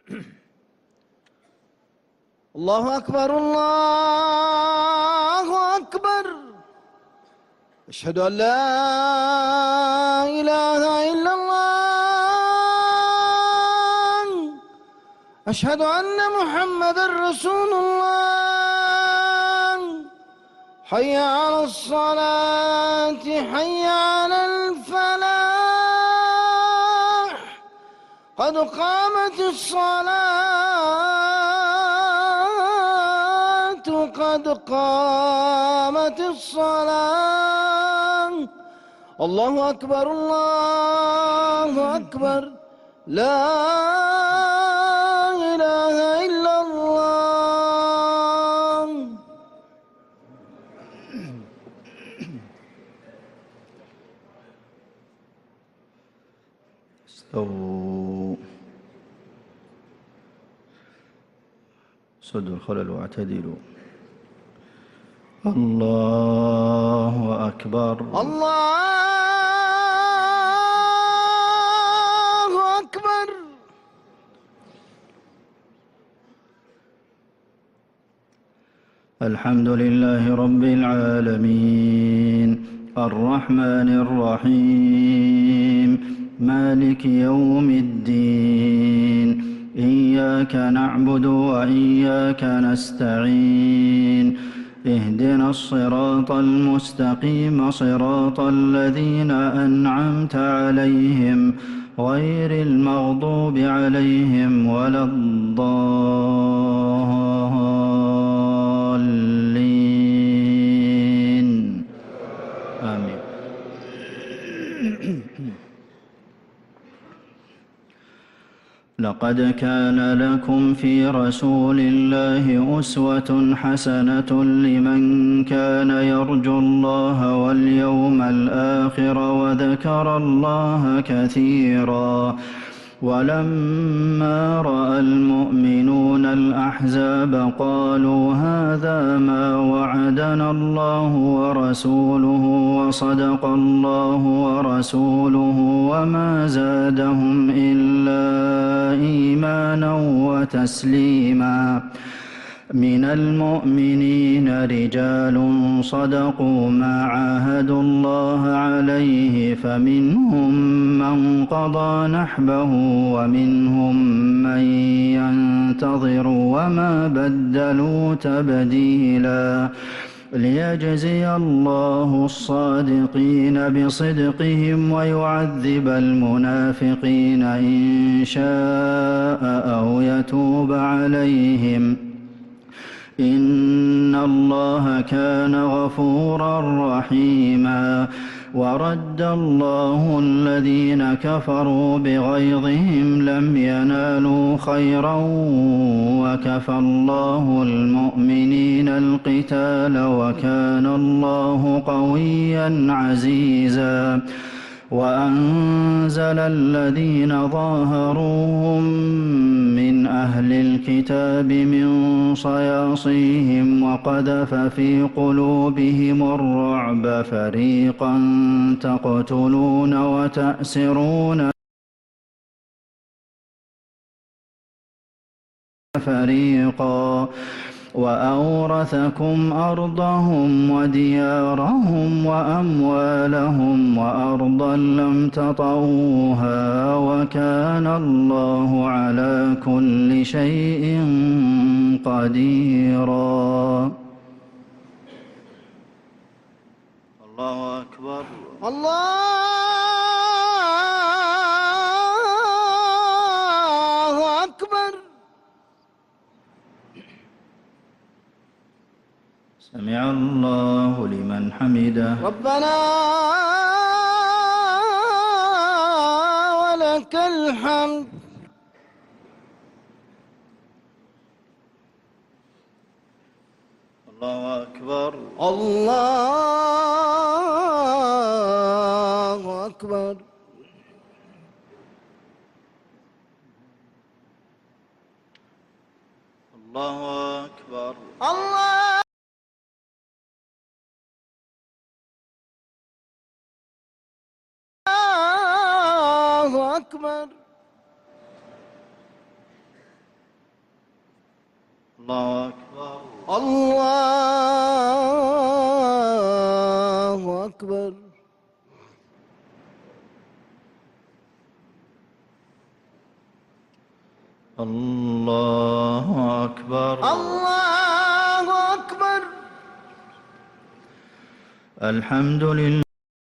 الله أكبر الله أكبر. أشهد أن لا إله إلا الله. أشهد أن محمدًا رسول الله. حي على الصلاة حي على الفلاح. قد قامت الصلاة قد قامت الصلاة. الله أكبر الله أكبر. لا إله إلا الله. استووا، سدوا الخلل واعتدلوا. الله أكبر الله أكبر. الحمد لله رب العالمين الرحمن الرحيم مالك يوم الدين. إياك نعبد وإياك نستعين. اهدنا الصراط المستقيم صراط الذين أنعمت عليهم غير المغضوب عليهم ولا الضالين. آمين. لقد كان لكم في رسول الله أسوة حسنة لمن كان يرجو الله واليوم الآخر وذكر الله كثيرا. ولما رأى المؤمنون الأحزاب قالوا هذا ما وعدنا الله ورسوله وصدق الله ورسوله وما زادهم إلا إيمانا وتسليما. من المؤمنين رجال صدقوا ما عاهدوا الله عليه فمنهم من قضى نحبه ومنهم من ينتظر وما بدلوا تبديلا. ليجزي الله الصادقين بصدقهم ويعذب المنافقين إن شاء أو يتوب عليهم. إن الله كان غفورا رحيما. ورد الله الذين كفروا بغيظهم لم ينالوا خيرا وكفى الله المؤمنين القتال وكان الله قويا عزيزا. وأنزل الذين ظاهروهم من أهل الكتاب من صياصيهم وقذف في قلوبهم الرعب فريقا تقتلون وتأسرون فريقا. وأورثكم أرضهم وديارهم وأموالهم وأرضا لم تطئوها وكان الله على كل شيء قديرا. الله أكبر الله أكبر. سمع الله لمن حمده. ربنا ولك الحمد. الله أكبر الله أكبر. الله أكبر الله أكبر. الله أكبر. الله أكبر. الله أكبر. الله أكبر. الحمد لله.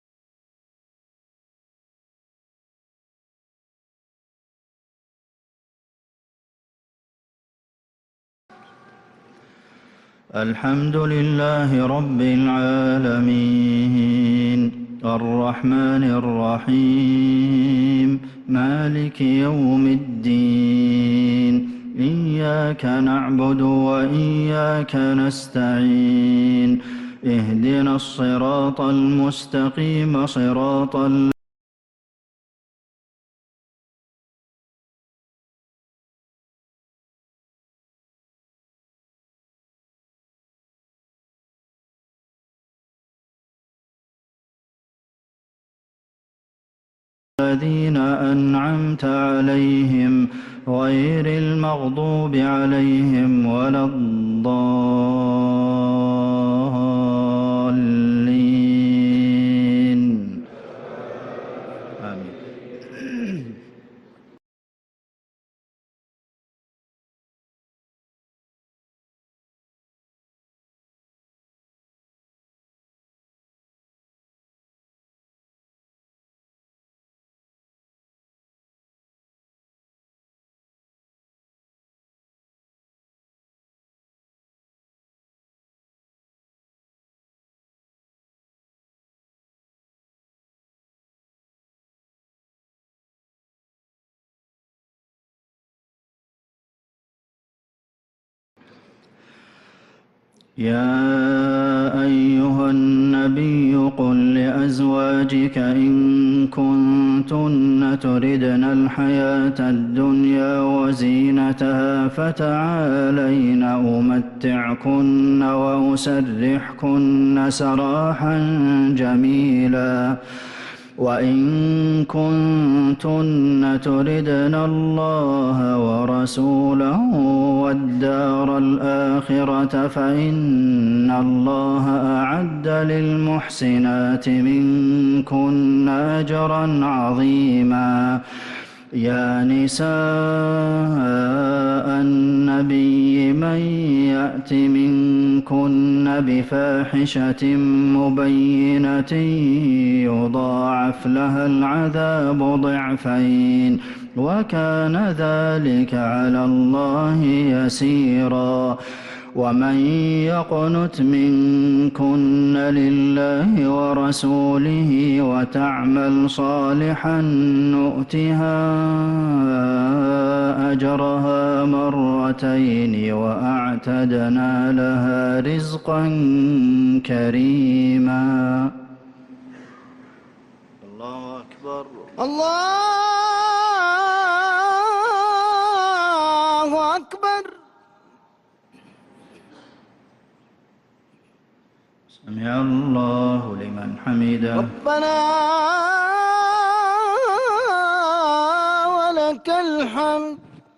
الحمد لله رب العالمين الرحمن الرحيم مالك يوم الدين إياك نعبد وإياك نستعين اهدنا الصراط المستقيم صراط الذين أنعمت عليهم غير المغضوب عليهم ولا الضالين آمين. يا أيها النبي قل لأزواجك إن كنتن تردن الحياة الدنيا وزينتها فتعالين أمتعكن وأسرحكن سراحا جميلا وإن كنتن تردن الله ورسوله والدار الآخرة فإن الله أعد للمحسنات منكن أجرا عظيما يا نساء النبي من يأت منكن بفاحشة مبينة يضاعف لها العذاب ضعفين وكان ذلك على الله يسيرا ومن يقنت منكن لله ورسوله وتعمل صالحا نؤتها أجرها مرتين وأعتدنا لها رزقا كريما. الله أكبر. الله أكبر. سمع الله لمن حمده. ربنا ولك الحمد.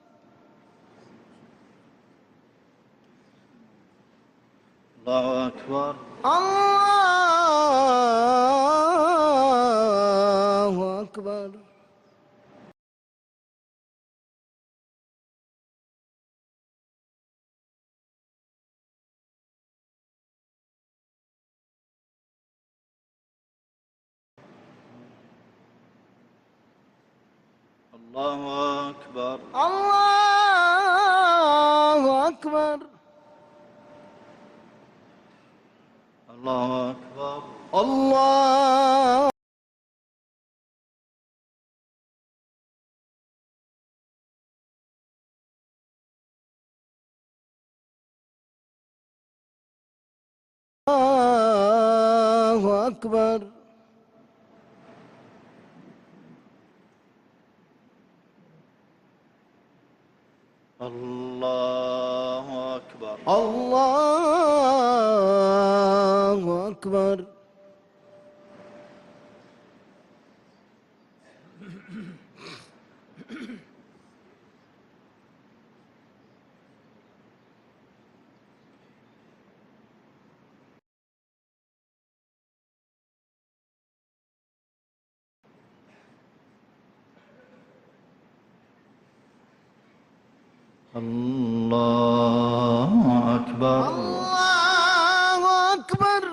الله أكبر. الله أكبر. الله أكبر. الله أكبر. الله أكبر. الله أكبر. الله أكبر. الله أكبر. الله أكبر. الله أكبر.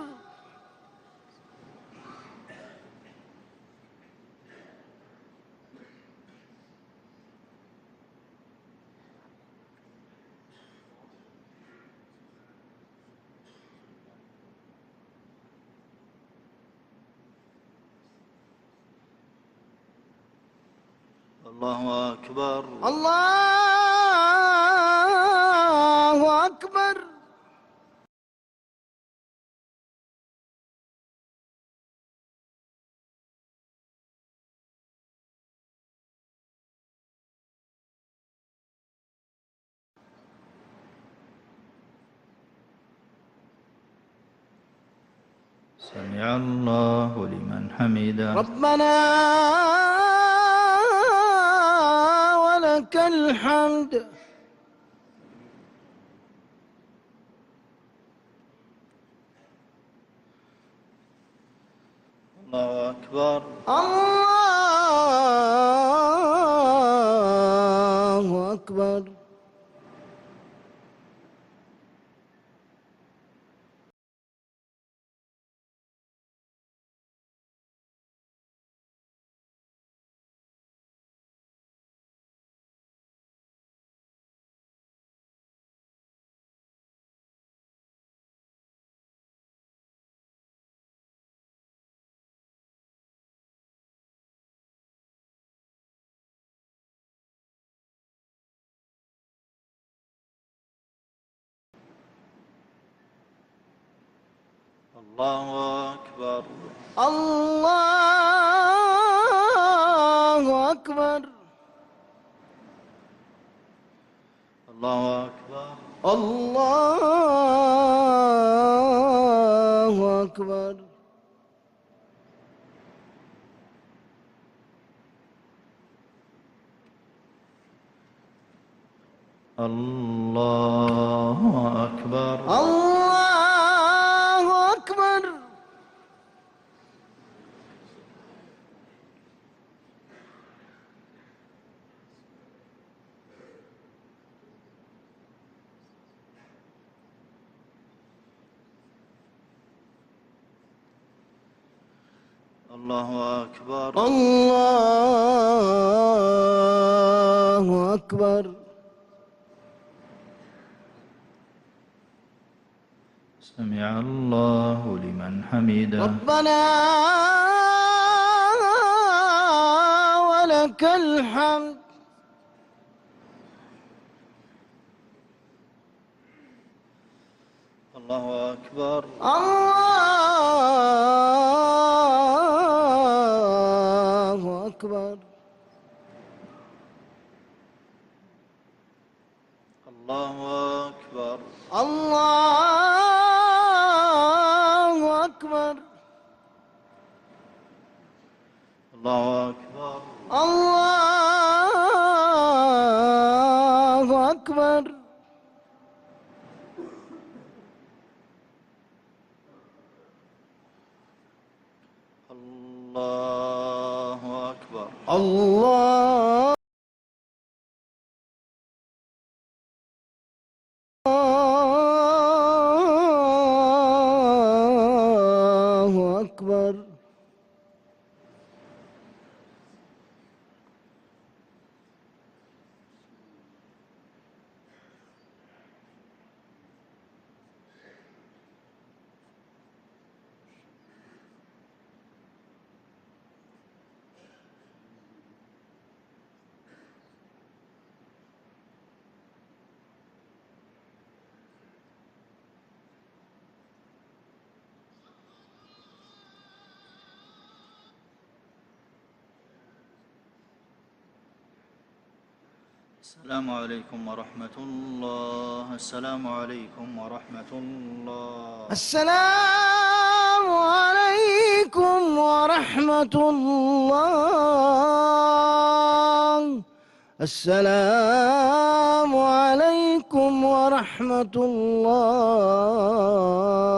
الله أكبر. الله أكبر. سمع الله لمن حمده. ربنا ولك الحمد. الله أكبر. الله أكبر. الله أكبر. الله أكبر. الله أكبر. الله أكبر. الله أكبر. الله أكبر. الله أكبر. الله أكبر. سمع الله لمن حمده. ربنا ولك الحمد. الله أكبر. الله أكبر. الله أكبر. الله أكبر. الله أكبر. الله أكبر. الله أكبر. الله أكبر. السلام عليكم ورحمة الله. السلام عليكم ورحمة الله. السلام عليكم ورحمة الله. السلام عليكم ورحمة الله.